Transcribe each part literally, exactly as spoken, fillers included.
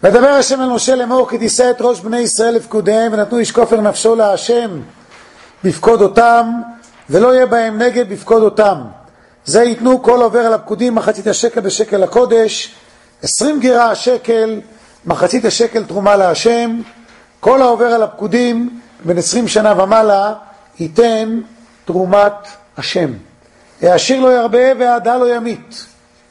ודבר השם אל משה לאמור, כי תישא את ראש בני ישראל לפקודיהם, ונתנו איש כופר נפשו להשם בפקוד אותם, ולא יהיה בהם נגד בפקוד אותם. זה ייתנו כל עובר על הפקודים מחצית השקל בשקל הקודש, עשרים גירה השקל, מחצית השקל תרומה להשם. כל העובר על הפקודים בין עשרים שנה ומעלה ייתן תרומת השם. העשיר לא ירבה והעדה לא ימית.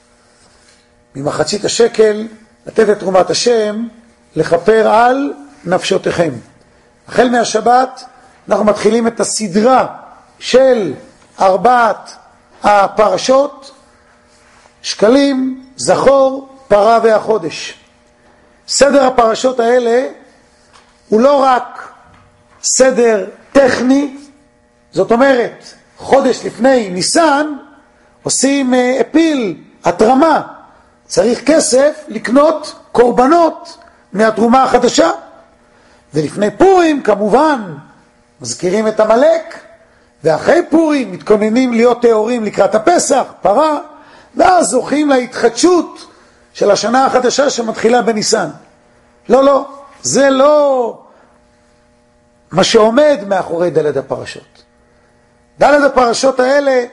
ממחצית השקל לתת את תרומת השם לכפר על נפשותיכם. החל מהשבת אנחנו מתחילים את הסדרה של ארבעת הפרשות, שקלים, זכור, פרה והחודש. סדר הפרשות האלה הוא לא רק סדר טכני, זאת אומרת, חודש לפני ניסן עושים אפיל, התרמה. צריך כסף לקנות קורבנות מהתרומה החדשה. ולפני פורים כמובן מזכירים את המלאק, ואחרי פורים מתכוננים להיות טהורים לקראת הפסח, פרה, ואז זוכים להתחדשות של השנה החדשה שמתחילה בניסן. לא, לא, זה לא מה שעומד מאחורי דלת הפרשות. דלת הפרשות האלה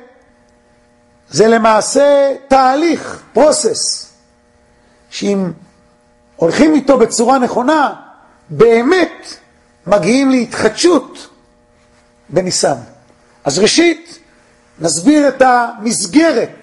זה למעשה תהליך, פרוסס, שאם הולכים איתו בצורה נכונה, באמת מגיעים להתחדשות בניסן. אז ראשית נסביר את המסגרת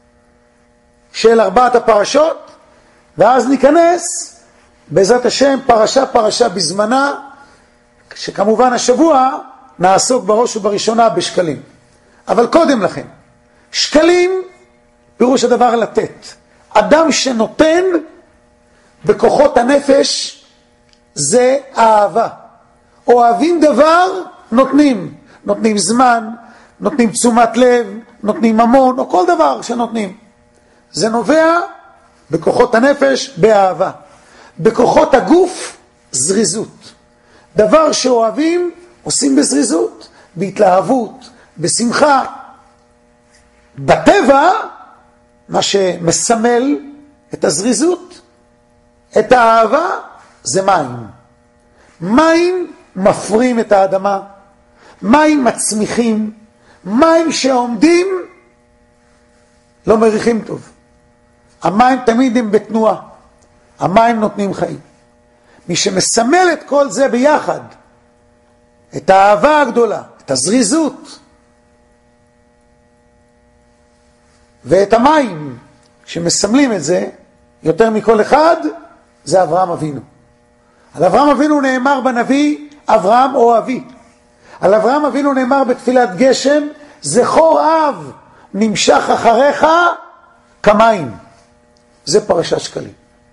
של ארבעת הפרשות, ואז ניכנס בעזרת השם פרשה פרשה בזמנה, שכמובן השבוע נעסוק בראש ובראשונה בשקלים. אבל קודם לכן, שקלים פירוש הדבר לתת. אדם שנותן בכוחות הנפש זה אהבה. אוהבים דבר, נותנים. נותנים זמן, נותנים תשומת לב, נותנים ממון, או כל דבר שנותנים. זה נובע בכוחות הנפש באהבה. בכוחות הגוף, זריזות. דבר שאוהבים, עושים בזריזות, בהתלהבות, בשמחה. בטבע, מה שמסמל את הזריזות, את האהבה, זה מים. מים מפרים את האדמה, מים מצמיחים, מים שעומדים לא מריחים טוב. המים תמיד הם בתנועה, המים נותנים חיים. מי שמסמל את כל זה ביחד, את האהבה הגדולה, את הזריזות, ואת המים שמסמלים את זה, יותר מכל אחד, זה אברהם אבינו. על אברהם אבינו נאמר בנביא, אברהם או אבי. על אברהם אבינו נאמר בתפילת גשם, זכור אב נמשך אחריך כמים. זה פרשת שקלים.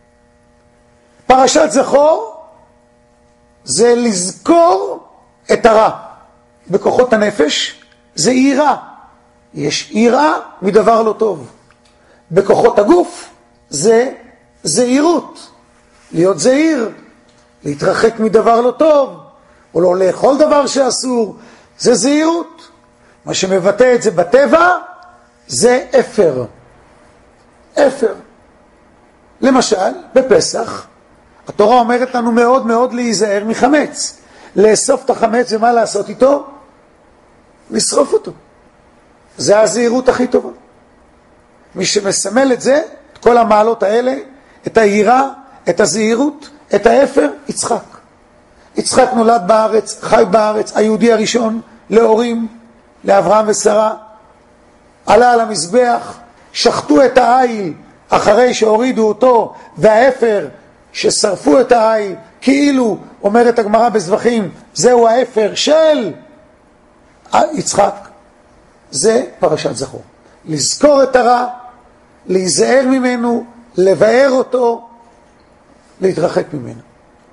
פרשת זכור זה לזכור את הרע. בכוחות הנפש זה יראה. יש יראה מדבר לא טוב. בכוחות הגוף זה זהירות. להיות זהיר, להתרחק מדבר לא טוב, או לא לאכול דבר שאסור, זה זהירות. מה שמבטא את זה בטבע זה אפר. אפר. למשל, בפסח, התורה אומרת לנו מאוד מאוד להיזהר מחמץ. לאסוף את החמץ ומה לעשות איתו? לשרוף אותו. זה הזהירות הכי טובה. מי שמסמל את זה, את כל המעלות האלה, את היראה, את הזהירות, את האפר, יצחק. יצחק נולד בארץ, חי בארץ, היהודי הראשון, להורים, לאברהם ושרה. עלה על המזבח, שחטו את העיל אחרי שהורידו אותו, והאפר ששרפו את העיל, כאילו, אומרת הגמרא בזבחים, זהו האפר של יצחק. זה פרשת זכור. לזכור את הרע, להיזהר ממנו, לבאר אותו, להתרחק ממנו.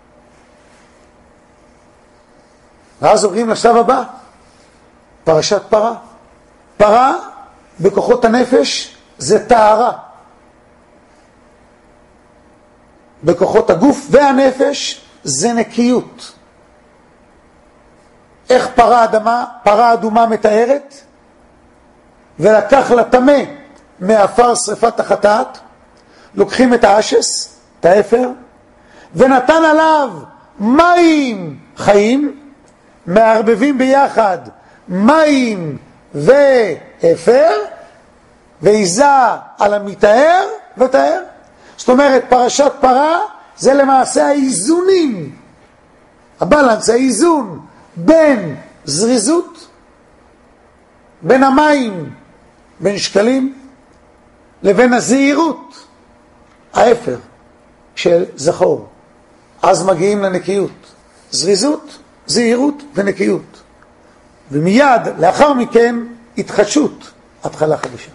ואז עוברים לשלב הבא, פרשת פרה. פרה בכוחות הנפש זה טהרה. בכוחות הגוף והנפש זה נקיות. איך פרה אדמה, פרה אדומה מתארת? ולקח לטמא מאפר שריפת החטאת, לוקחים את האשס, את האפר, ונתן עליו מים חיים, מערבבים ביחד מים ואפר, ועיזה על המטהר וטהר. זאת אומרת, פרשת פרה זה למעשה האיזונים, הבלנס, האיזון בין זריזות, בין המים, בין שקלים, לבין הזהירות, האפר של זכור. אז מגיעים לנקיות. זריזות, זהירות ונקיות. ומיד לאחר מכן התחדשות, התחלה חדשה.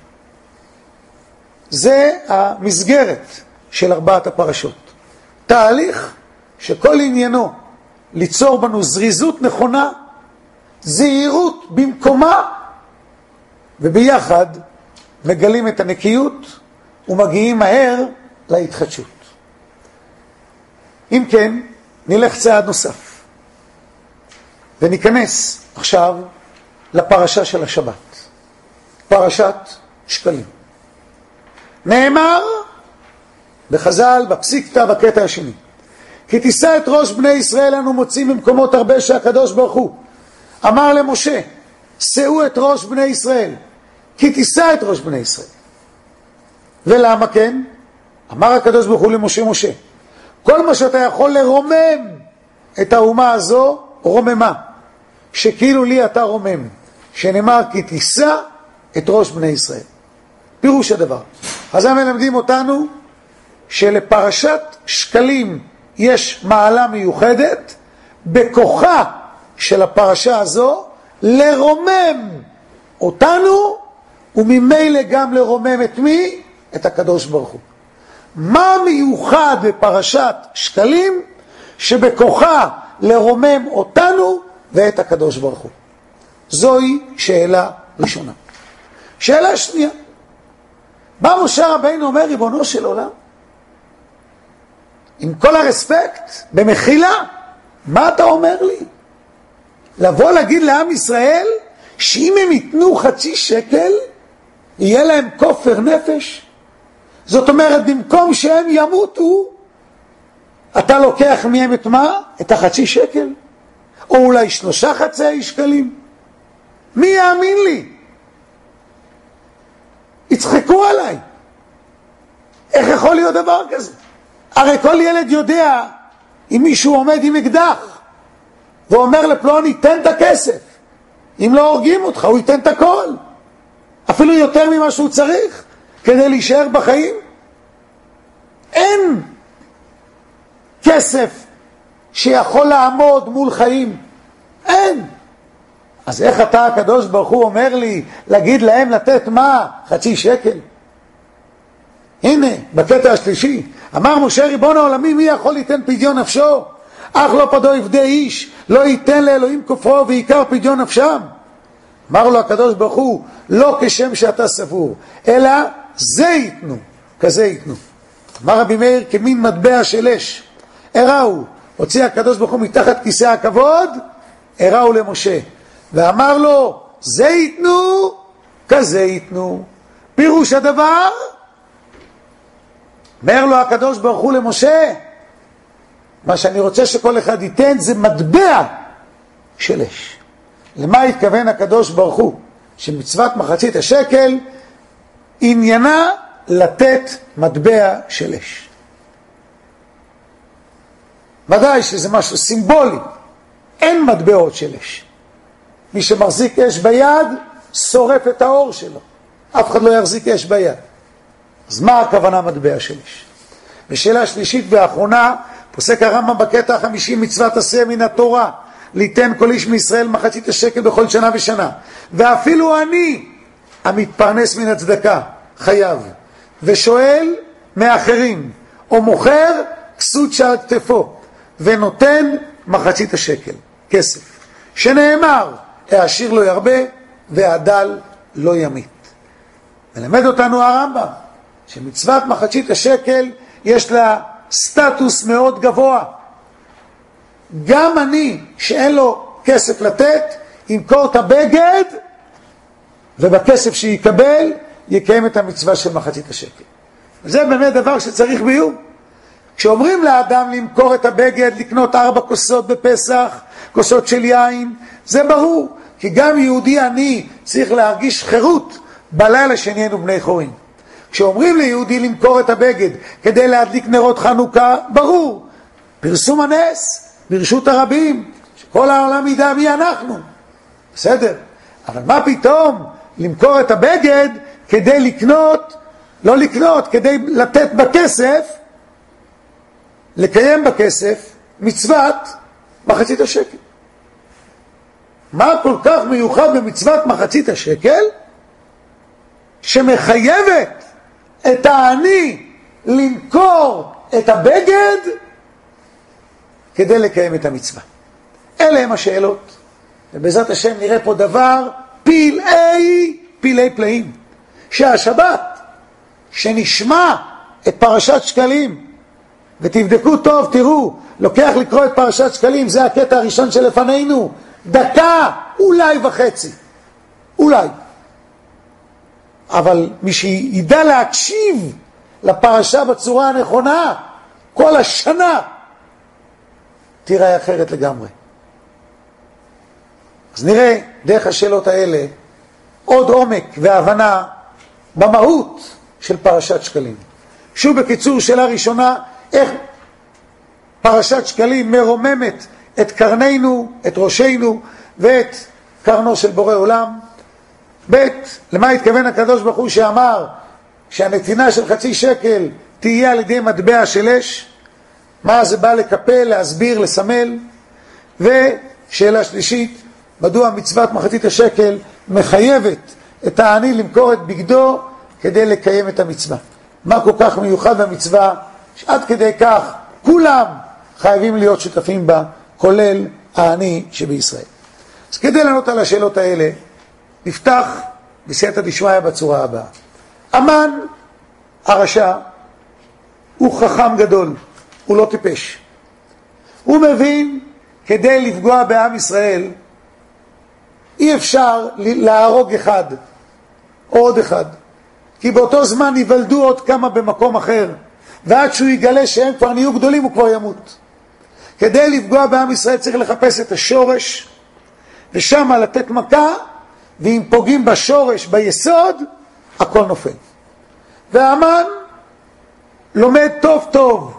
זה המסגרת של ארבעת הפרשות. תהליך שכל עניינו ליצור בנו זריזות נכונה, זהירות במקומה, וביחד מגלים את הנקיות ומגיעים מהר להתחדשות. אם כן, נלך צעד נוסף וניכנס עכשיו לפרשה של השבת, פרשת שקלים. נאמר בחז"ל, בפסיקתא, בקטע השני, כי תישא את ראש בני ישראל אנו מוצאים במקומות הרבה שהקדוש ברוך הוא אמר למשה, שאו את ראש בני ישראל, כי תישא את ראש בני ישראל. ולמה כן? אמר הקדוש ברוך הוא למשה, משה, כל מה שאתה יכול לרומם את האומה הזו, רוממה, שכאילו לי אתה רומם, שנאמר כי תישא את ראש בני ישראל. פירוש הדבר, אז הם מלמדים אותנו שלפרשת שקלים יש מעלה מיוחדת בכוחה של הפרשה הזו לרומם אותנו, וממילא גם לרומם את מי? את הקדוש ברוך הוא. מה מיוחד בפרשת שקלים שבכוחה לרומם אותנו ואת הקדוש ברוך הוא? זוהי שאלה ראשונה. שאלה שנייה, בא משה רבינו אומר, ריבונו של עולם, עם כל הרספקט, במחילה, מה אתה אומר לי? לבוא להגיד לעם ישראל שאם הם ייתנו חצי שקל יהיה להם כופר נפש? זאת אומרת, במקום שהם ימותו אתה לוקח מהם את מה? את החצי שקל? או אולי שלושה חצי שקלים? מי יאמין לי? יצחקו עליי. איך יכול להיות דבר כזה? הרי כל ילד יודע, אם מישהו עומד עם אקדח ואומר לפלוני תן את הכסף, אם לא הורגים אותך הוא ייתן את הכל, אפילו יותר ממה שהוא צריך כדי להישאר בחיים. אין כסף שיכול לעמוד מול חיים, אין. אז איך אתה הקדוש ברוך הוא אומר לי להגיד להם לתת מה? חצי שקל? הנה בקטע השלישי אמר משה, ריבון העולמים, מי יכול ליתן פדיון נפשו? אך לא פדו יפדה איש, לא ייתן לאלוהים כופרו ועיקר פדיון נפשם. אמר לו הקדוש ברוך הוא, לא כשם שאתה סבור, אלא זה ייתנו, כזה ייתנו. אמר רבי מאיר, כמין מטבע של אש הראו, הוציא הקדוש ברוך הוא מתחת כיסא הכבוד, הראו למשה ואמר לו, זה ייתנו, כזה ייתנו. פירוש הדבר, אומר לו הקדוש ברוך הוא למשה, מה שאני רוצה שכל אחד ייתן זה מטבע של אש. למה התכוון הקדוש ברוך הוא? שמצוות מחצית השקל עניינה לתת מטבע של אש. ודאי שזה משהו סימבולי, אין מטבעות של אש. מי שמחזיק אש ביד שורף את האור שלו, אף אחד לא יחזיק אש ביד. אז מה הכוונה מטבע של אש? ושאלה שלישית ואחרונה, פוסק הרמב"ם בקטע החמישי, מצוות עשה מן התורה ליתן כל איש מישראל מחצית השקל בכל שנה ושנה, ואפילו אני המתפרנס מן הצדקה חייב, ושואל מאחרים או מוכר כסות שעל כתפו ונותן מחצית השקל כסף, שנאמר העשיר לא ירבה והדל לא ימית. מלמד אותנו הרמב"ם שמצוות מחצית השקל יש לה סטטוס מאוד גבוה. גם אני שאין לו כסף לתת ימכור את הבגד, ובכסף שיקבל יקיים את המצווה של מחצית השקל. זה באמת דבר שצריך ביור. כשאומרים לאדם למכור את הבגד, לקנות ארבע כוסות בפסח, כוסות של יין, זה ברור, כי גם יהודי עני צריך להרגיש חירות בלילה שנהיינו בני חורין. כשאומרים ליהודי למכור את הבגד כדי להדליק נרות חנוכה, ברור, פרסום הנס, ברשות הרבים, שכל העולם ידע מי אנחנו. בסדר, אבל מה פתאום למכור את הבגד כדי לקנות, לא לקנות, כדי לתת בכסף, לקיים בכסף מצוות מחצית השקל. מה כל כך מיוחד במצוות מחצית השקל שמחייבת את העני למכור את הבגד כדי לקיים את המצווה? אלה הם השאלות, ובעזרת השם נראה פה דבר פלאי פלאי פלאים. שהשבת שנשמע את פרשת שקלים, ותבדקו טוב, תראו, לוקח לקרוא את פרשת שקלים, זה הקטע הראשון שלפנינו, דקה, אולי וחצי, אולי. אבל מי שידע להקשיב לפרשה בצורה הנכונה, כל השנה תראה אחרת לגמרי. אז נראה דרך השאלות האלה עוד עומק והבנה במהות של פרשת שקלים. שוב בקיצור, שאלה ראשונה, איך פרשת שקלים מרוממת את קרנינו, את ראשינו ואת קרנו של בורא עולם. ב' למה התכוון הקדוש ברוך הוא שאמר שהנתינה של חצי שקל תהיה על ידי מטבע של אש? מה זה בא לקפל, להסביר, לסמל? ושאלה שלישית, מדוע מצוות מחצית השקל מחייבת את העני למכור את בגדו כדי לקיים את המצווה? מה כל כך מיוחד במצווה שעד כדי כך כולם חייבים להיות שותפים בה, כולל העני שבישראל? אז כדי לענות על השאלות האלה נפתח בסייעתא דשמיא בצורה הבאה. המן הרשע הוא חכם גדול, הוא לא טיפש. הוא מבין כדי לפגוע בעם ישראל אי אפשר להרוג אחד או עוד אחד, כי באותו זמן יוולדו עוד כמה במקום אחר, ועד שהוא יגלה שהם כבר נהיו גדולים הוא כבר ימות. כדי לפגוע בעם ישראל צריך לחפש את השורש ושם לתת מכה, ואם פוגעים בשורש, ביסוד, הכל נופל. והמן לומד טוב טוב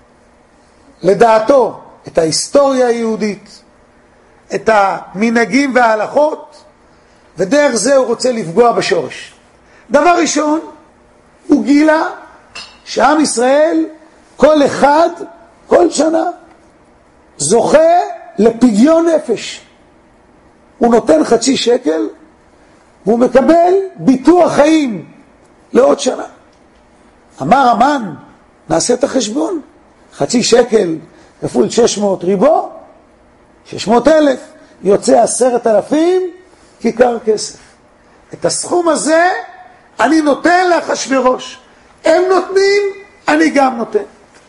לדעתו את ההיסטוריה היהודית, את המנהגים וההלכות, ודרך זה הוא רוצה לפגוע בשורש. דבר ראשון, הוא גילה שעם ישראל כל אחד, כל שנה, זוכה לפדיון נפש. הוא נותן חצי שקל והוא מקבל ביטוח חיים לעוד שנה. אמר המן, נעשה את החשבון, חצי שקל כפול שש מאות ריבו, שש מאות אלף, יוצא עשרת אלפים כיכר כסף. את הסכום הזה אני נותן לאחשוורוש, הם נותנים, אני גם נותן.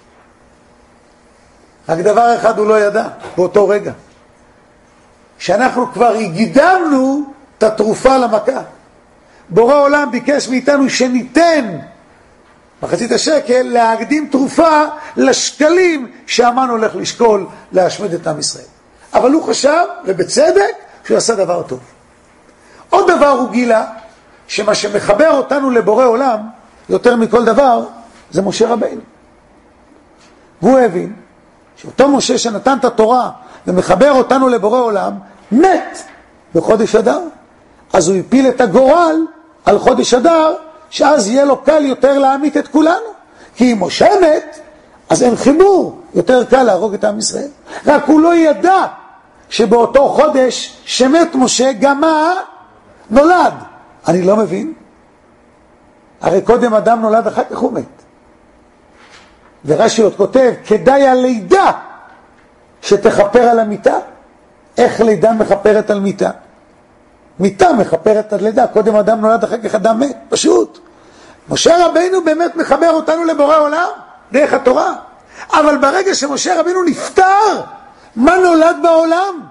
רק דבר אחד הוא לא ידע באותו רגע, שאנחנו כבר הגידמנו את התרופה למכה. בורא עולם ביקש מאיתנו שניתן מחצית השקל להקדים תרופה לשקלים שהמן הולך לשקול להשמיד את עם ישראל. אבל הוא חשב, ובצדק, שהוא עשה דבר טוב. עוד דבר הוא גילה, שמה שמחבר אותנו לבורא עולם יותר מכל דבר זה משה רבינו. והוא הבין שאותו משה שנתן את התורה ומחבר אותנו לבורא עולם מת בחודש אדר. אז הוא הפיל את הגורל על חודש אדר, שאז יהיה לו קל יותר להעמיק את כולנו. כי אם משה מת, אז אין חיבור, יותר קל להרוג את עם ישראל. רק הוא לא ידע שבאותו חודש שמת משה גם מה נולד. אני לא מבין. הרי קודם אדם נולד, אחר כך הוא מת. ורש"י עוד כותב, כדאי הלידה שתכפר על המיטה. איך לידה מכפרת על מיטה? מיטה מכפרת על לידה, קודם אדם נולד, אחר כך אדם מת, פשוט. משה רבינו באמת מחבר אותנו לבורא עולם, דרך התורה. אבל ברגע שמשה רבינו נפטר, מה נולד בעולם?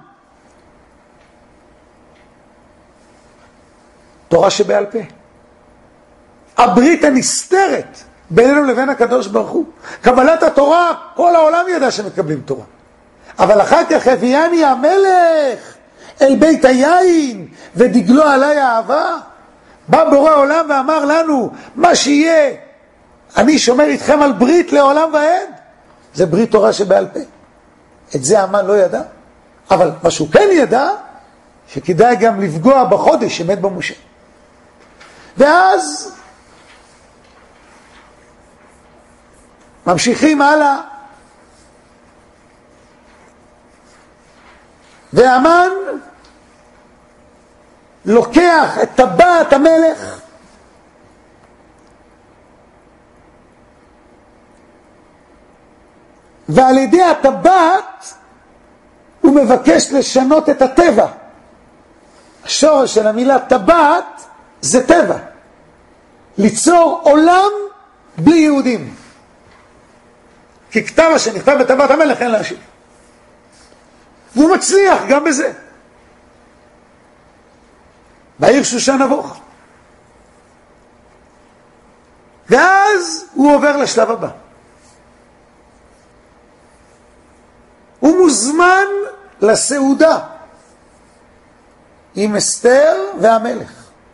תורה שבעל פה. הברית הנסתרת בינינו לבין הקדוש ברוך הוא. קבלת התורה, כל העולם ידע שמקבלים תורה. אבל אחר כך הביאני המלך אל בית היין ודגלו עליי אהבה. בא בורא עולם ואמר לנו, מה שיהיה, אני שומר איתכם על ברית לעולם ועד. זה ברית תורה שבעל פה. את זה המן לא ידע. אבל מה שהוא כן ידע, שכדאי גם לפגוע בחודש שמת בו משה. ואז ממשיכים הלאה. והמן לוקח את טבעת המלך ועל ידי הטבעת הוא מבקש לשנות את הטבע. השורש של המילה טבעת זה טבע. ליצור עולם בלי יהודים. כי כתב שנכתב בטבעת המלך אין להשיב. והוא מצליח גם בזה. בעיר שושן נבוך. ואז הוא עובר לשלב הבא. הוא מוזמן לסעודה עם אסתר והמלך.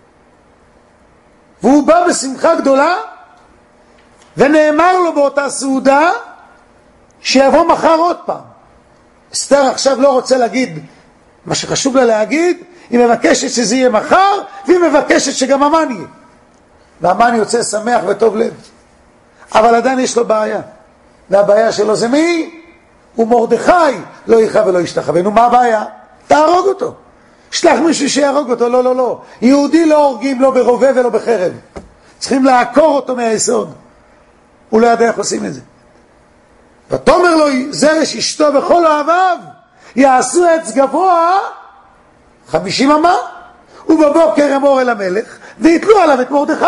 והוא בא בשמחה גדולה, ונאמר לו באותה סעודה שיבוא מחר עוד פעם. אסתר עכשיו לא רוצה להגיד מה שחשוב לה להגיד, היא מבקשת שזה יהיה מחר, והיא מבקשת שגם המן יהיה. והמן יוצא שמח וטוב לב. אבל עדיין יש לו בעיה. והבעיה שלו זה מי? הוא מרדכי, לא יכאב ולא ישתחווה. נו, מה הבעיה? תהרוג אותו. שלח מישהו שיהרוג אותו. לא, לא, לא. יהודי לא הורגים, לא ברובה ולא בחרב. צריכים לעקור אותו מהיסוד. הוא לא יודע איך עושים את זה. ותאמר לו זרש אשתו וכל אוהביו יעשו עץ גבוה חמישים אמה, ובבוקר אמור אל המלך ויתלו עליו את מרדכי.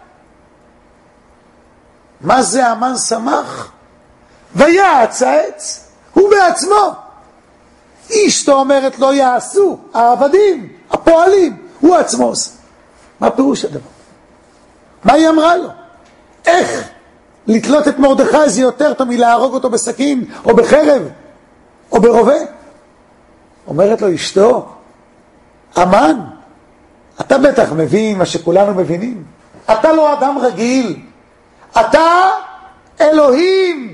מה זה המן שמח? ויעץ העץ, הוא בעצמו. אשתו אומרת לא יעשו, העבדים, הפועלים, הוא עצמו עושה. מה פירוש הדבר? מה היא אמרה לו? איך לתלות את מרדכי זה יותר טוב מלהרוג אותו בסכין או בחרב או ברובה? אומרת לו אשתו, המן, אתה בטח מבין מה שכולנו מבינים. אתה לא אדם רגיל, אתה אלוהים.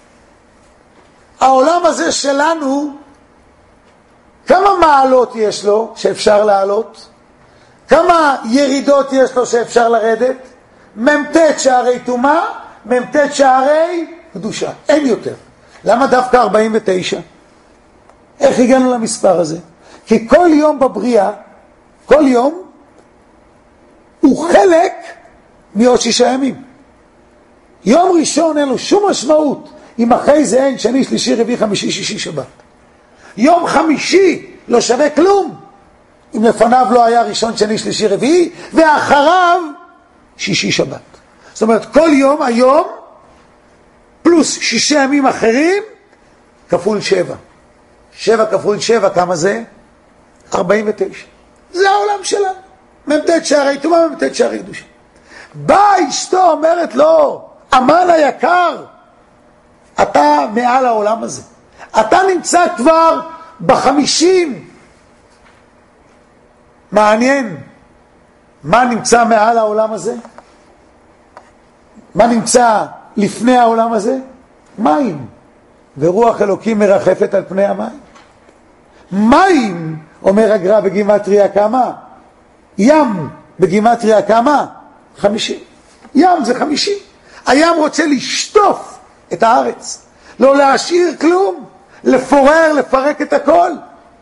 העולם הזה שלנו, כמה מעלות יש לו שאפשר לעלות? כמה ירידות יש לו שאפשר לרדת? ממתת שערי תומה, ממתת שערי קדושה. אין יותר. למה דווקא ארבעים ותשע? איך הגענו למספר הזה? כי כל יום בבריאה, כל יום, הוא חלק מעוד שישה ימים. יום ראשון אין לו שום משמעות, אם אחרי זה אין שני, שלישי, רביעי, חמישי, שישי, שבת. יום חמישי לא שווה כלום, אם לפניו לא היה ראשון, שני, שלישי, רביעי, ואחריו שישי, שבת. זאת אומרת, כל יום, היום, פלוס שישה ימים אחרים, כפול שבע. שבע כפול שבע, כמה זה? ארבעים ותשע. זה העולם שלנו. ממתת שערי תומה, ממתת שערי קדושה. באה אשתו אומרת לו, המן היקר, אתה מעל העולם הזה. אתה נמצא כבר בחמישים. מעניין. מה נמצא מעל העולם הזה? מה נמצא לפני העולם הזה? מים. ורוח אלוקים מרחפת על פני המים. מים, אומר הגר"א בגימטריה כמה? ים בגימטריה כמה? חמישים. ים זה חמישים. הים רוצה לשטוף את הארץ, לא להשאיר כלום, לפורר, לפרק את הכל.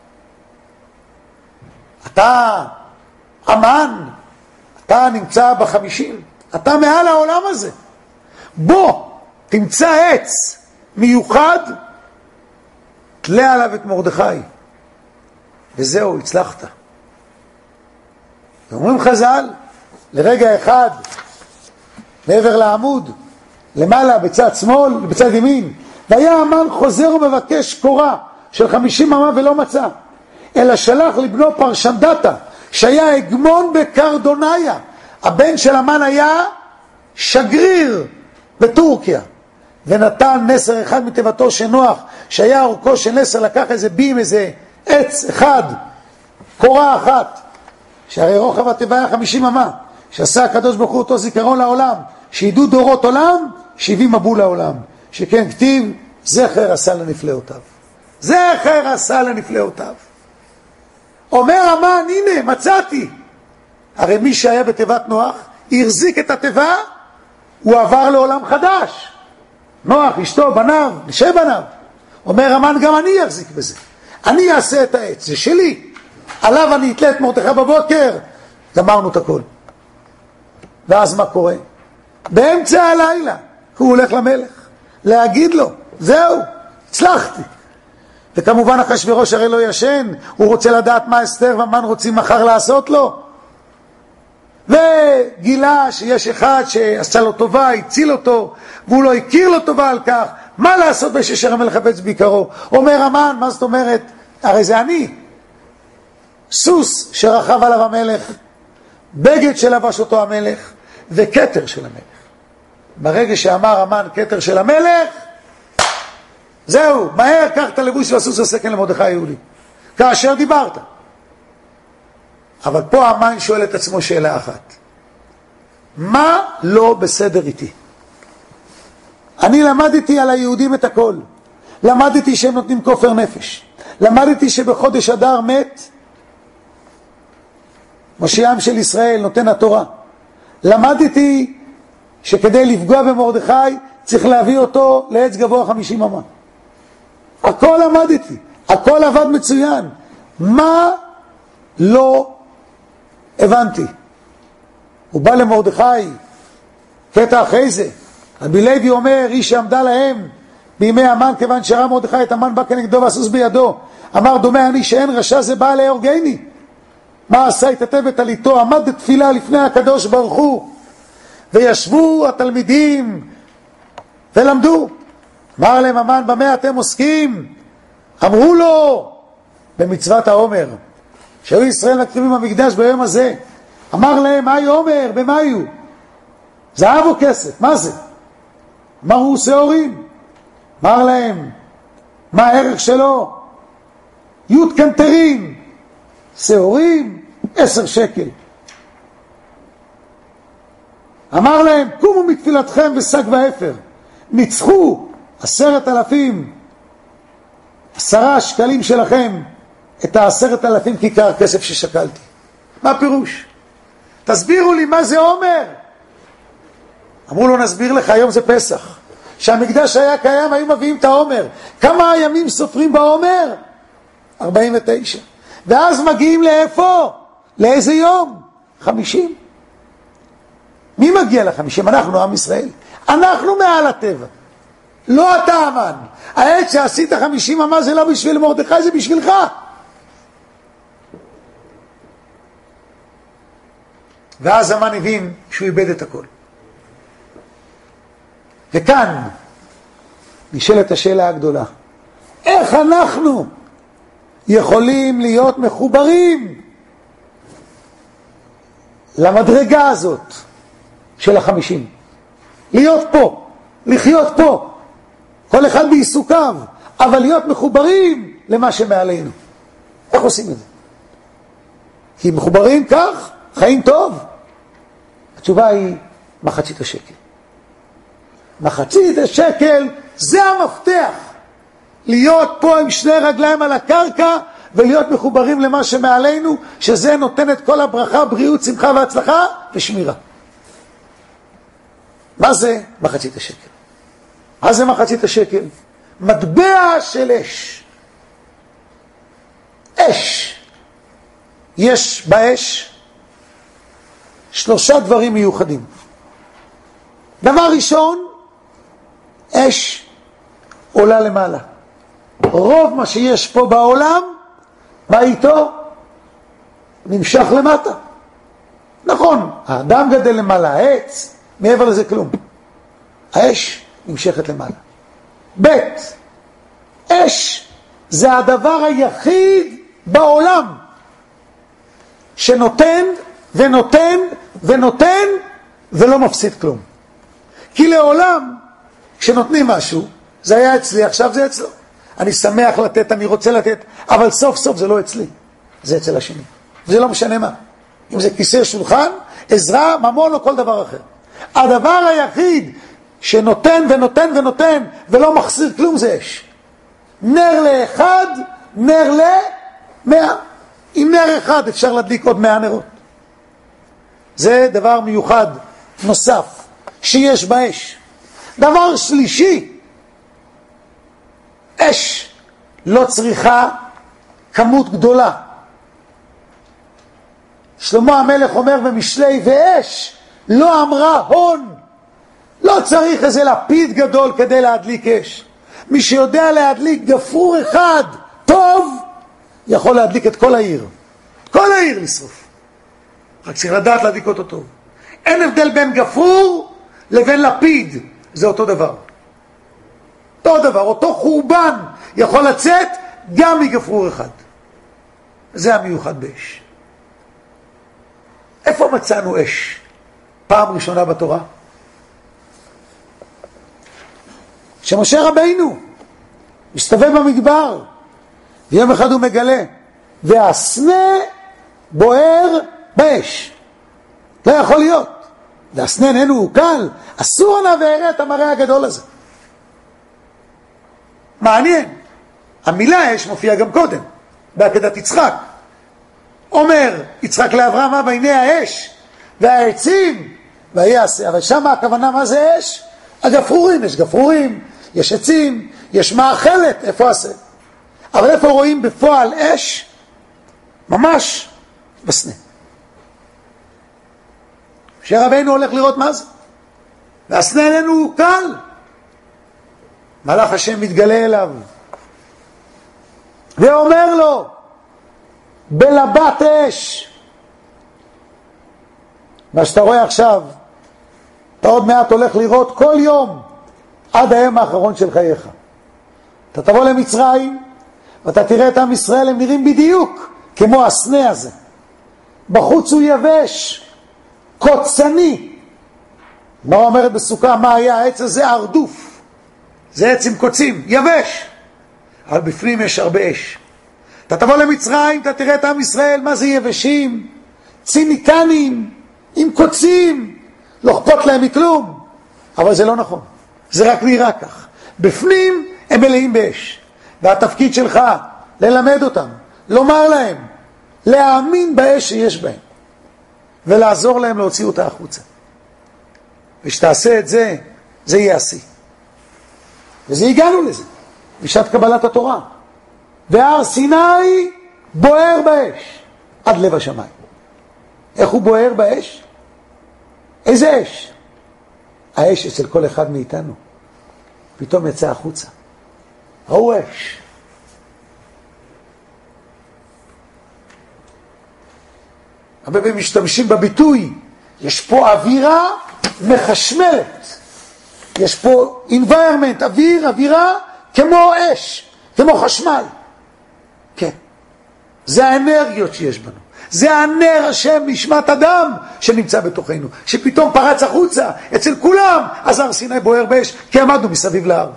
אתה אמן, אתה נמצא בחמישים, אתה מעל העולם הזה. בוא, תמצא עץ מיוחד, תלה עליו את מרדכי. וזהו, הצלחת. ואומרים חז"ל, לרגע אחד, מעבר לעמוד, למעלה, בצד שמאל, בצד ימין, והיה המן חוזר ומבקש קורה של חמישים אמה ולא מצא, אלא שלח לבנו פרשנדתה, שהיה הגמון בקרדוניה. הבן של המן היה שגריר בטורקיה, ונתן נסר אחד מטבעתו של נוח, שהיה אורכו של נסר, לקח איזה בים, איזה עץ אחד, קורה אחת, שהרי רוחב הטבע היה חמישים אמה, שעשה הקדוש ברוך הוא אותו זיכרון לעולם, שידעו דורות עולם, שבעים מבול לעולם, שכן כתיב, זכר עשה לנפלאותיו. זכר עשה לנפלאותיו. אומר המן, הנה, מצאתי. הרי מי שהיה בתיבת נוח, הרזיק את התיבה, הוא עבר לעולם חדש. נוח, אשתו, בניו, נשי בניו. אומר המן, גם אני אחזיק בזה. אני אעשה את העץ, זה שלי. עליו אני אתלה את מרדכי בבוקר. גמרנו את הכל. ואז מה קורה? באמצע הלילה, הוא הולך למלך, להגיד לו, זהו, הצלחתי. וכמובן אחשוורוש הרי לא ישן, הוא רוצה לדעת מה אסתר והמן רוצים מחר לעשות לו. וגילה שיש אחד שעשה לו טובה, הציל אותו, והוא לא הכיר לו טובה על כך. מה לעשות בששר המלך חפץ ביקרו? אומר המן, מה זאת אומרת? הרי זה אני. סוס שרכב עליו המלך, בגד שלבש אותו המלך, וכתר של המלך. ברגע שאמר המן כתר של המלך, זהו, מהר קח את הלבוש של הסוס הסכן למרדכי היהודי. כאשר דיברת. אבל פה המן שואל את עצמו שאלה אחת. מה לא בסדר איתי? אני למדתי על היהודים את הכל. למדתי שהם נותנים כופר נפש. למדתי שבחודש אדר מת משיעם של ישראל, נותן התורה. למדתי שכדי לפגוע במרדכי צריך להביא אותו לעץ גבוה חמישים אמה. הכל למדתי, הכל עבד מצוין. מה לא הבנתי? הוא בא למרדכי, קטע אחרי זה, רבי לוי אומר, איש שעמדה להם בימי המן, כיוון שראה מרדכי את המן בא כנגדו והסוס בידו, אמר דומה אני שאין רשע זה בא להורגני. מה עשה? התעטף בטליתו, עמד בתפילה לפני הקדוש ברוך הוא, וישבו התלמידים ולמדו. אמר להם המן, במה אתם עוסקים? אמרו לו, במצוות העומר, שהיו ישראל מקריבים במקדש ביום הזה. אמר להם, מהי עומר? במה היו? זהב או כסף? מה זה? אמרו שעורים. אמר להם, מה הערך שלו? י' קנטרים, שעורים, עשר שקל. אמר להם, קומו מתפילתכם ושק ואפר. ניצחו עשרת אלפים, עשרה שקלים שלכם, את העשרת אלפים כיכר כסף ששקלתי. מה פירוש? תסבירו לי מה זה עומר. אמרו לו, נסביר לך, היום זה פסח. שהמקדש היה קיים, היו מביאים את העומר. כמה ימים סופרים בעומר? ארבעים ותשע. ואז מגיעים לאיפה? לאיזה יום? חמישים. מי מגיע לחמישים? אנחנו, עם ישראל. אנחנו מעל הטבע. לא אתה המן. העת שעשית חמישים אמה זה לא בשביל מרדכי, זה בשבילך. ואז המן הבין שהוא איבד את הכל. וכאן נשאלת השאלה הגדולה. איך אנחנו יכולים להיות מחוברים למדרגה הזאת של החמישים? להיות פה, לחיות פה, כל אחד בעיסוקיו, אבל להיות מחוברים למה שמעלינו. איך עושים את זה? כי מחוברים כך, חיים טוב. התשובה היא מחצית השקל. מחצית השקל זה המפתח. להיות פה עם שני רגליים על הקרקע ולהיות מחוברים למה שמעלינו, שזה נותן את כל הברכה, בריאות, שמחה והצלחה ושמירה. מה זה מחצית השקל? מה זה מחצית השקל? מטבע של אש. אש. יש באש שלושה דברים מיוחדים. דבר ראשון, אש עולה למעלה. רוב מה שיש פה בעולם, מה איתו? נמשך למטה. נכון, האדם גדל למעלה, העץ, מעבר לזה כלום. האש נמשכת למעלה. בית, אש זה הדבר היחיד בעולם שנותן ונותן ונותן ולא מפסיד כלום. כי כי לעולם, כשנותנים משהו, זה היה אצלי, עכשיו זה אצלו. אני שמח לתת, אני רוצה לתת, אבל סוף סוף זה לא אצלי, זה אצל השני. וזה לא משנה מה. אם זה כיסא, שולחן, עזרה, ממון או כל דבר אחר. הדבר היחיד שנותן ונותן ונותן ולא מחסיר כלום זה אש. נר לאחד, נר למאה. עם נר אחד אפשר להדליק עוד מאה נרות. זה דבר מיוחד נוסף שיש באש. דבר שלישי, אש לא צריכה כמות גדולה. שלמה המלך אומר במשלי, ואש לא אמרה הון. לא צריך איזה לפיד גדול כדי להדליק אש. מי שיודע להדליק גפרור אחד טוב, יכול להדליק את כל העיר. כל העיר לשרוף. רק צריך לדעת להדליק אותו טוב. אין הבדל בין גפרור לבין לפיד. זה אותו דבר. אותו דבר, אותו חורבן יכול לצאת גם מגפרור אחד. זה המיוחד באש. איפה מצאנו אש? פעם ראשונה בתורה? שמשה רבינו מסתובב במדבר, ויום אחד הוא מגלה, והסנה בוער באש. לא יכול להיות. והסנה איננו הוא קל, אסור נא ויראה את המראה הגדול הזה. מעניין. המילה אש מופיעה גם קודם, בעקדת יצחק. אומר יצחק לאברהם, אבא, הנה האש והעצים ויעשה. אבל שם הכוונה מה זה אש? הגפרורים, יש גפרורים, יש עצים, יש מאכלת, איפה עשה? אבל איפה רואים בפועל אש? ממש בסנה. שרבינו הולך לראות מה זה, והסנה אלינו הוא קל. מלאך השם מתגלה אליו ואומר לו בלבת אש. מה שאתה רואה עכשיו, אתה עוד מעט הולך לראות כל יום עד היום האחרון של חייך. אתה תבוא למצרים ואתה תראה את עם ישראל, הם נראים בדיוק כמו הסנה הזה. בחוץ הוא יבש, קוצני. מה אומרת בסוכה? מה היה? העץ הזה ארדוף, זה עץ עם קוצים, יבש, אבל בפנים יש הרבה אש. אתה תבוא למצרים, אתה תראה את עם ישראל, מה זה יבשים, ציניקנים, עם קוצים, לא אכפת להם מכלום. אבל זה לא נכון, זה רק נראה כך. בפנים הם מלאים באש, והתפקיד שלך ללמד אותם, לומר להם, להאמין באש שיש בהם, ולעזור להם להוציא אותה החוצה. ושתעשה את זה, זה יעשי. וזה הגענו לזה, בשעת קבלת התורה. והר סיני בוער באש, עד לב השמיים. איך הוא בוער באש? איזה אש? האש אצל כל אחד מאיתנו. פתאום יצא החוצה. ראו אש. הרבה משתמשים בביטוי, יש פה אווירה מחשמלת. יש פה environment, אוויר, אווירה כמו אש, כמו חשמל. כן. זה האנרגיות שיש בנו. זה הנר השם נשמת אדם שנמצא בתוכנו, שפתאום פרץ החוצה אצל כולם. אז הר סיני בוער באש, כי עמדנו מסביב להר.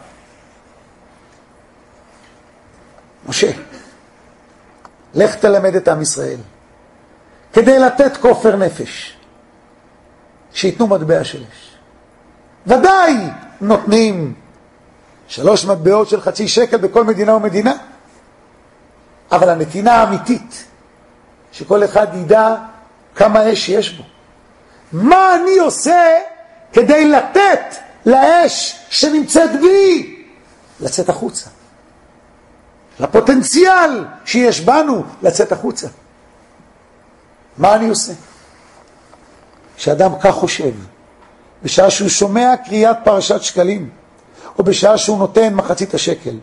משה, לך תלמד את עם ישראל כדי לתת כופר נפש, שיתנו מטבע של אש. ודאי נותנים שלוש מטבעות של חצי שקל בכל מדינה ומדינה, אבל הנתינה האמיתית, שכל אחד ידע כמה אש יש בו. מה אני עושה כדי לתת לאש שנמצאת בי לצאת החוצה? לפוטנציאל שיש בנו לצאת החוצה. מה אני עושה? שאדם כך חושב, בשעה שהוא שומע קריאת פרשת שקלים, או בשעה שהוא נותן מחצית השקל,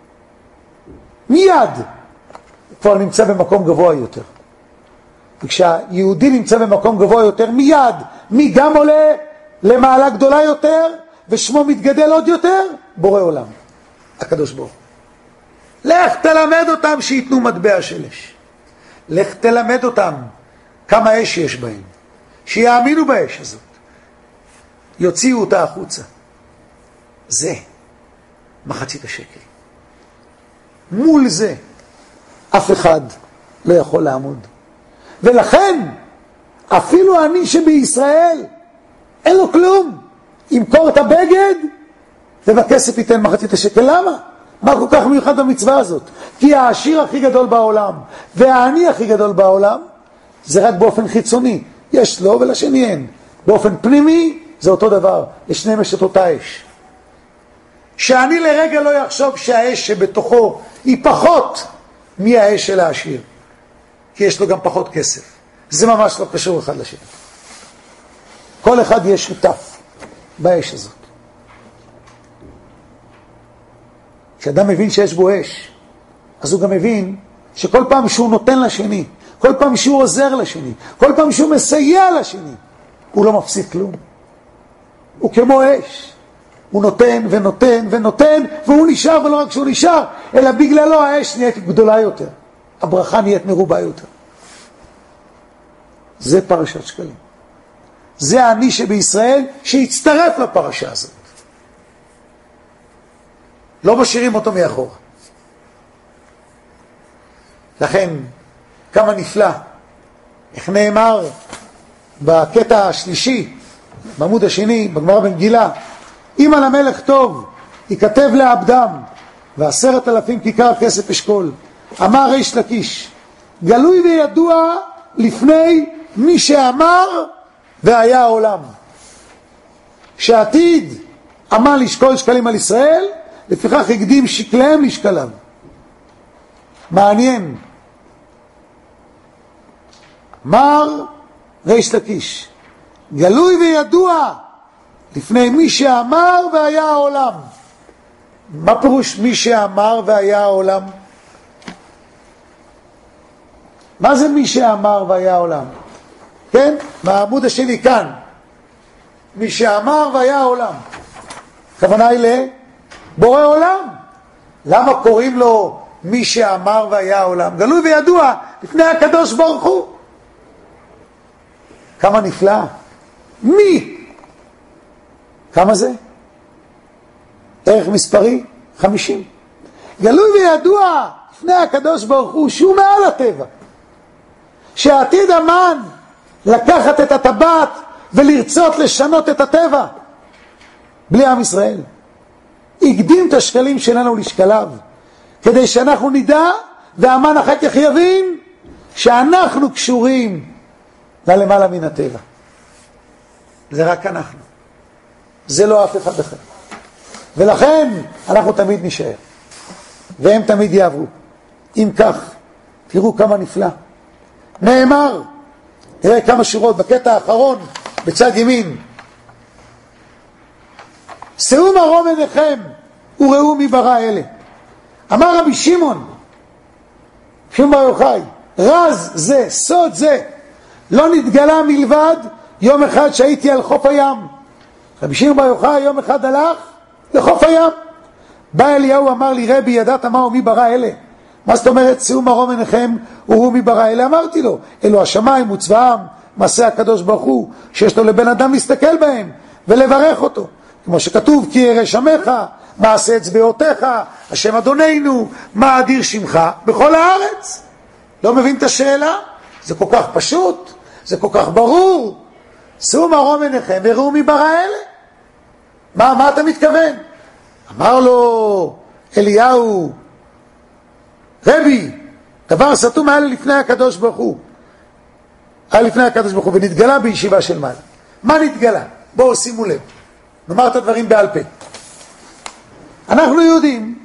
מיד הוא כבר נמצא במקום גבוה יותר. וכשהיהודי נמצא במקום גבוה יותר, מיד מי גם עולה למעלה גדולה יותר, ושמו מתגדל עוד יותר, בורא עולם, הקדוש ברוך. לך תלמד אותם שיתנו מטבע של אש. לך תלמד אותם כמה אש יש בהם, שיאמינו באש הזאת. יוציאו אותה החוצה. זה מחצית השקל. מול זה אף אחד לא יכול לעמוד. ולכן אפילו אני שבישראל אין לו כלום, ימכור את הבגד ובכסף ייתן מחצית השקל. למה? מה כל כך מיוחד במצווה הזאת? כי העשיר הכי גדול בעולם והעני הכי גדול בעולם זה רק באופן חיצוני, יש לו ולשני אין. באופן פנימי זה אותו דבר, לשניהם יש את אותה אש. שאני לרגע לא יחשוב שהאש שבתוכו היא פחות מהאש של העשיר, כי יש לו גם פחות כסף. זה ממש לא קשור אחד לשני. כל אחד יהיה שותף באש הזאת. כשאדם מבין שיש בו אש, אז הוא גם מבין שכל פעם שהוא נותן לשני, כל פעם שהוא עוזר לשני, כל פעם שהוא מסייע לשני, הוא לא מפסיד כלום. הוא כמו אש. הוא נותן ונותן ונותן, והוא נשאר, ולא רק שהוא נשאר, אלא בגללו האש נהיית גדולה יותר. הברכה נהיית מרובה יותר. זה פרשת שקלים. זה העני שבישראל שהצטרף לפרשה הזאת. לא משאירים אותו מאחורה. לכן, כמה נפלא, איך נאמר בקטע השלישי, בעמוד השני, בגמרא במגילה, אם על המלך טוב, ייכתב לעבדם, ועשרת אלפים כיכר כסף אשכול. אמר ריש לקיש, גלוי וידוע לפני מי שאמר והיה העולם. שעתיד אמר לשקול שקלים על ישראל, לפיכך הקדים שקליהם לשקליו. מעניין. אמר ריש לקיש, גלוי וידוע לפני מי שאמר והיה העולם. מה פירוש מי שאמר והיה העולם? מה זה מי שאמר והיה העולם? כן? מהעמוד השני כאן. מי שאמר והיה העולם. הכוונה היא לבורא עולם. למה קוראים לו מי שאמר והיה העולם? גלוי וידוע לפני הקדוש ברוך הוא. כמה נפלא. מי? כמה זה? ערך מספרי? חמישים. גלוי וידוע לפני הקדוש ברוך הוא שהוא מעל הטבע. שעתיד המן לקחת את הטבעת ולרצות לשנות את הטבע בלי עם ישראל. הקדים את השקלים שלנו לשקליו, כדי שאנחנו נדע, והמן אחר כך יבין שאנחנו קשורים ללמעלה מן הטבע. זה רק אנחנו. זה לא אף אחד אחר. ולכן אנחנו תמיד נשאר. והם תמיד יעברו. אם כך, תראו כמה נפלא. נאמר, נראה כמה שורות בקטע האחרון, בצד ימין. שאו מרום עיניכם וראו מי ברא אלה. אמר רבי שמעון, שמעון בר יוחאי, רז זה, סוד זה, לא נתגלה מלבד יום אחד שהייתי על חוף הים. רבי שמעון בר יוחאי יום אחד הלך לחוף הים. בא אליהו, אמר לי, רבי, ידעת מה ומי ברא אלה? מה זאת אומרת, שאו מרום עיניכם וראו מי ברא אלה? אמרתי לו, אלו השמיים וצבאם, מעשה הקדוש ברוך הוא, שיש לו לבן אדם להסתכל בהם ולברך אותו. כמו שכתוב, כי ירא שמך, מעשה אצבעותיך, השם אדוננו, מה אדיר שמך בכל הארץ. לא מבין את השאלה? זה כל כך פשוט, זה כל כך ברור. שאו מרום עיניכם וראו מי ברא אלה. מה, מה אתה מתכוון? אמר לו אליהו, רבי, דבר סתום היה לפני הקדוש ברוך הוא. היה לפני הקדוש ברוך הוא, ונתגלה בישיבה של מעלה. מה נתגלה? בואו שימו לב. נאמר את הדברים בעל פה. אנחנו יודעים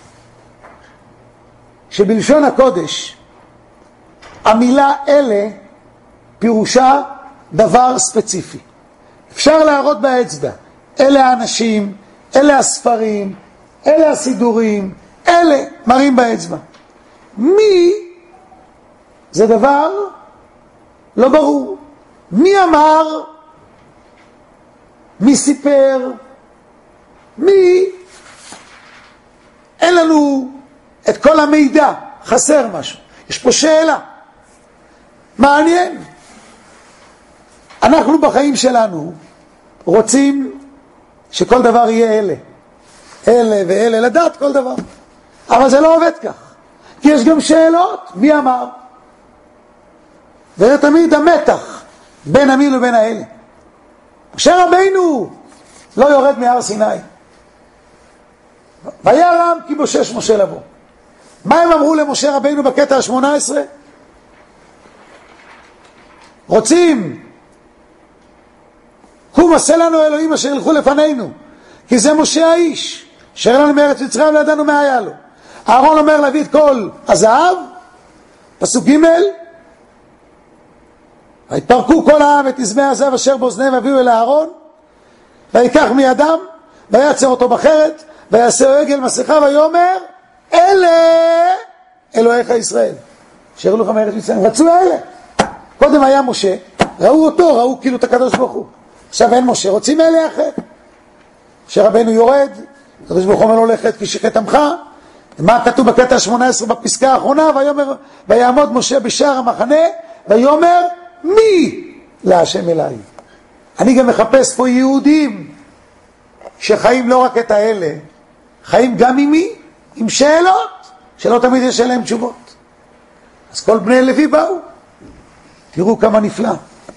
שבלשון הקודש המילה אלה פירושה דבר ספציפי. אפשר להראות באצבע, אלה האנשים, אלה הספרים, אלה הסידורים, אלה מראים באצבע. מי זה דבר לא ברור. מי אמר? מי סיפר? מי? אין לנו את כל המידע, חסר משהו. יש פה שאלה. מעניין. אנחנו בחיים שלנו רוצים שכל דבר יהיה אלה. אלה ואלה, לדעת כל דבר. אבל זה לא עובד כך. כי יש גם שאלות, מי אמר? וזה תמיד המתח בין המין ובין האלה. משה רבינו לא יורד מהר סיני. וירם כי בושש משה לבוא. מה הם אמרו למשה רבינו בקטע ה-שמונה עשרה? רוצים, קום עשה לנו אלוהים אשר ילכו לפנינו, כי זה משה האיש, שאר לנו מארץ מצרים לא ידענו מה היה לו. אהרון אומר להביא את כל הזהב, פסוק ג' והתפרקו כל העם את עזמי הזהב אשר באוזניהם והביאו אל אהרון, ויקח מידם ויעצר אותו בחרת, ויעשה עגל מסכה ויאמר אלה אלוהיך ישראל אשר הלכו מארץ מצרים. רצו אלה. קודם היה משה, ראו אותו, ראו כאילו את הקדוש ברוך הוא. עכשיו אין משה, רוצים אלה אחר. משה רבנו יורד, הקדוש ברוך הוא אומר לו לכת כי שחט עמך. מה כתוב בקטע ה-שמונה עשרה בפסקה האחרונה? ויאמר, ויעמוד משה בשער המחנה ויאמר מי להשם אליי. אני גם מחפש פה יהודים שחיים לא רק את האלה, חיים גם עם מי? עם שאלות, שלא תמיד יש אליהם תשובות. אז כל בני לוי באו. תראו כמה נפלא.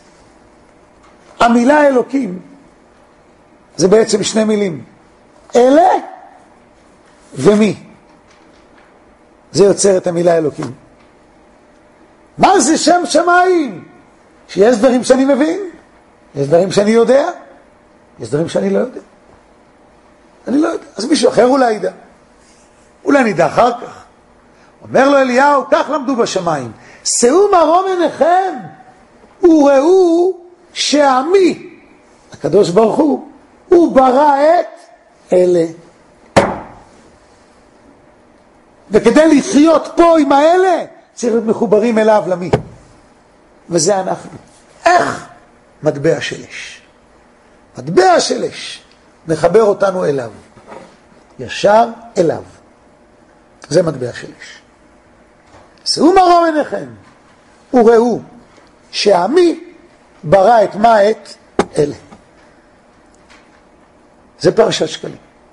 המילה אלוקים זה בעצם שני מילים. אלה ומי. זה יוצר את המילה אלוקים. מה זה שם שמיים? שיש דברים שאני מבין, יש דברים שאני יודע, יש דברים שאני לא יודע. אני לא יודע. אז מישהו אחר אולי ידע. אולי נדע אחר כך. אומר לו אליהו, כך למדו בשמיים. שאו מרום עיניכם וראו שעמי, הקדוש ברוך הוא, הוא ברא את אלה. וכדי לחיות פה עם האלה, צריך להיות מחוברים אליו למי. וזה אנחנו. איך? מטבע של אש. מטבע של אש מחבר אותנו אליו. ישר אליו. זה מטבע של אש. שאו מרום עיניכם וראו שעמי ברא את מה? את אלה. זה פרשת שקלים.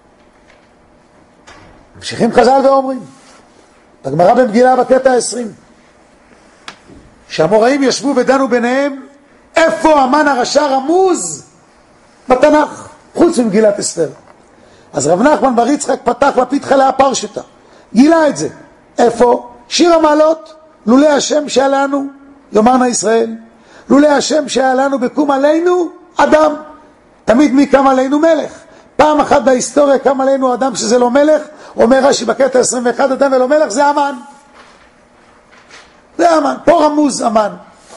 ממשיכים חז"ל ואומרים בגמרא במגילה בקטע העשרים שהאמוראים ישבו ודנו ביניהם איפה המן הרשע רמוז בתנ"ך חוץ ממגילת אסתר. אז רב נחמן בר יצחק פתח לפיתחא לאה פרשתא, גילה את זה. איפה? שיר המעלות, לולא השם שהיה לנו יאמרנה ישראל, לולא השם שהיה לנו בקום עלינו אדם. תמיד מי קם עלינו? מלך. פעם אחת בהיסטוריה קם עלינו אדם שזה לא מלך. אומר רש"י בקטע עשרים ואחת, אדם ולא מלך, זה המן. זה המן. פה רמוז המן.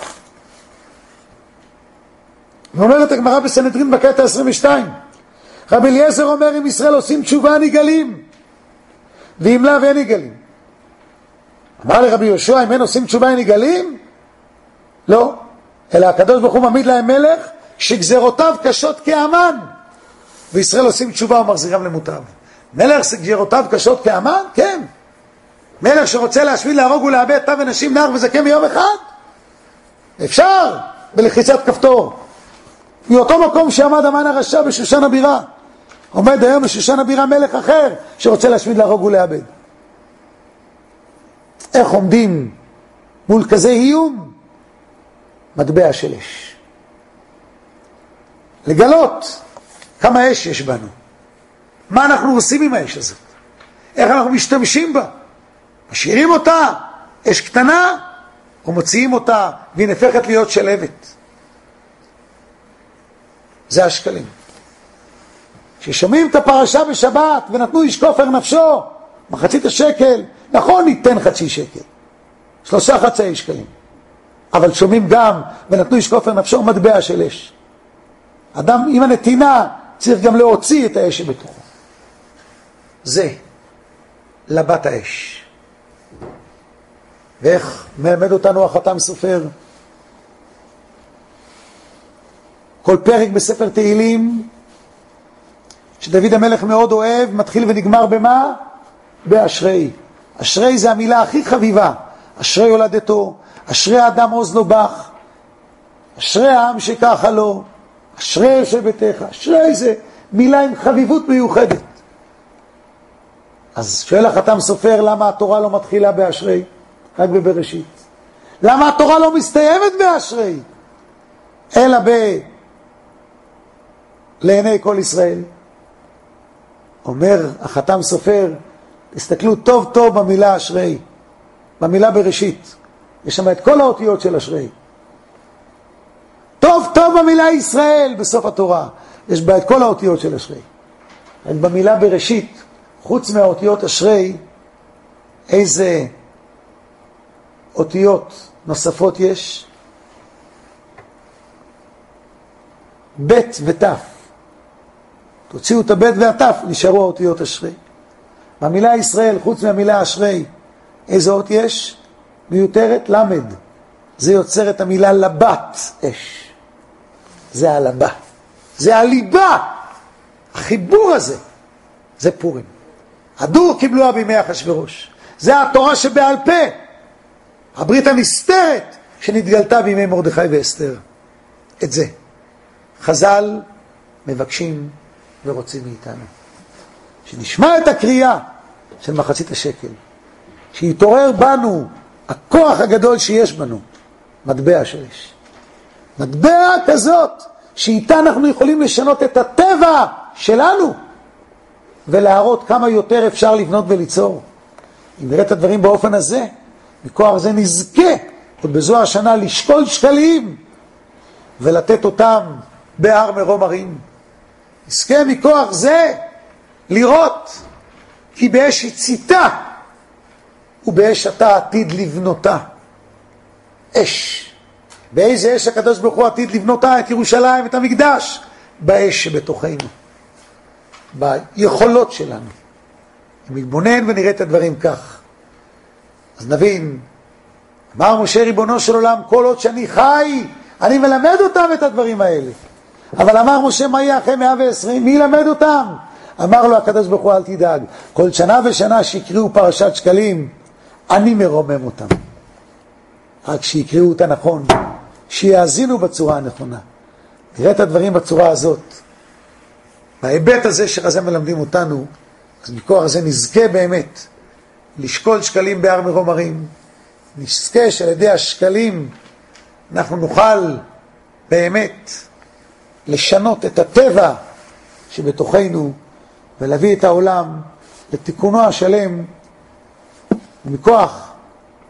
ואומרת הגמרא בסנהדרין בקטע עשרים ושתיים, רבי אליעזר אומר אם ישראל עושים תשובה נגאלים ואם לאו אין נגאלים. אמר לרבי יהושע אם אין עושים תשובה נגאלים? לא, אלא הקדוש ברוך הוא מעמיד להם מלך שגזרותיו קשות כאמן, וישראל עושים תשובה ומחזירם למוטב. מלך שגזרותיו קשות כאמן? כן. מלך שרוצה להשמיד, להרוג ולאבד טף ונשים נער וזקן ביום אחד? אפשר בלחיצת כפתור. מאותו מקום שעמד המן הרשע בשושן הבירה, עומד היום בשושן הבירה מלך אחר שרוצה להשמיד, להרוג ולאבד. איך עומדים מול כזה איום? מטבע של אש. לגלות כמה אש יש בנו, מה אנחנו עושים עם האש הזאת, איך אנחנו משתמשים בה, משאירים אותה אש קטנה או מוציאים אותה והיא נפחת להיות שלבת. זה השקלים. כששומעים את הפרשה בשבת ונתנו איש כופר נפשו מחצית השקל, נכון ניתן חצי שקל, שלושה חצאי שקלים, אבל שומעים גם ונתנו איש כופר נפשו מטבע של אש. אדם עם הנתינה צריך גם להוציא את האש שבתוכו. זה לבת האש. ואיך מלמד אותנו החתם סופר? כל פרק בספר תהילים שדוד המלך מאוד אוהב מתחיל ונגמר במה? באשרי. אשרי זה המילה הכי חביבה. אשרי יולדתו, אשרי האדם עוז לו בך, אשרי העם שככה לו, אשרי יושב ביתך, אשרי זה מילה עם חביבות מיוחדת. אז שואל החתם סופר, למה התורה לא מתחילה באשרי? רק בבראשית. למה התורה לא מסתיימת באשרי? אלא ב... לעיני כל ישראל. אומר החתם סופר, תסתכלו טוב טוב במילה אשרי, במילה בראשית. יש שם את כל האותיות של אשרי. טוב טוב במילה ישראל בסוף התורה. יש בה את כל האותיות של אשרי. רק במילה בראשית, חוץ מהאותיות אשרי, איזה אותיות נוספות יש? בית ותף. תוציאו את הבית והתף, נשארו האותיות אשרי. במילה ישראל, חוץ מהמילה אשרי, איזה אות יש? מיותרת למד. זה יוצר את המילה לבת אש. זה הלבה. זה הליבה. החיבור הזה. זה פורים. הדור קיבלוה בימי אחשוורוש. זה התורה שבעל פה. הברית הנסתרת שנתגלתה בימי מרדכי ואסתר. את זה. חז"ל מבקשים ורוצים מאיתנו. שנשמע את הקריאה של מחצית השקל. שיתעורר בנו הכוח הגדול שיש בנו. מטבע של אש. מטבע כזאת שאיתה אנחנו יכולים לשנות את הטבע שלנו ולהראות כמה יותר אפשר לבנות וליצור. אם נראה את הדברים באופן הזה, מכוח זה נזכה עוד בזו השנה לשקול שקלים ולתת אותם בהר מרום הרים. נזכה מכוח זה לראות כי באש הציתה ובאש אתה עתיד לבנותה. אש. באיזה אש הקדוש ברוך הוא עתיד לבנותה? את ירושלים, את המקדש. באש שבתוכנו. ביכולות שלנו. אם נתבונן ונראה את הדברים כך, אז נבין, אמר משה ריבונו של עולם, כל עוד שאני חי, אני מלמד אותם את הדברים האלה. אבל אמר משה, מה יהיה אחרי מאה ועשרים? מי ילמד אותם? אמר לו הקדוש ברוך הוא, אל תדאג. כל שנה ושנה שיקראו פרשת שקלים, אני מרומם אותם. רק שיקראו אותה נכון, שיאזינו בצורה הנכונה. נראה את הדברים בצורה הזאת. בהיבט הזה שחז"ל מלמדים אותנו, אז מכוח הזה נזכה באמת לשקול שקלים בהר מרום הרים. נזכה שעל ידי השקלים אנחנו נוכל באמת לשנות את הטבע שבתוכנו ולהביא את העולם לתיקונו השלם. ומכוח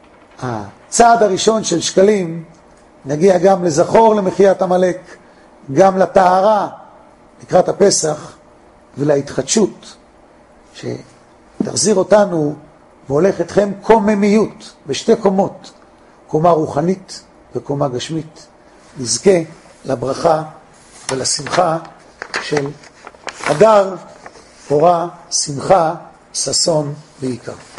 הצעד הראשון של שקלים נגיע גם לזכור למחיית המלאק, גם לטהרה לקראת הפסח ולהתחדשות שתחזיר אותנו והולך אתכם קוממיות בשתי קומות, קומה רוחנית וקומה גשמית. נזכה לברכה ולשמחה של אדר, אורה, שמחה, ששון ועיקר.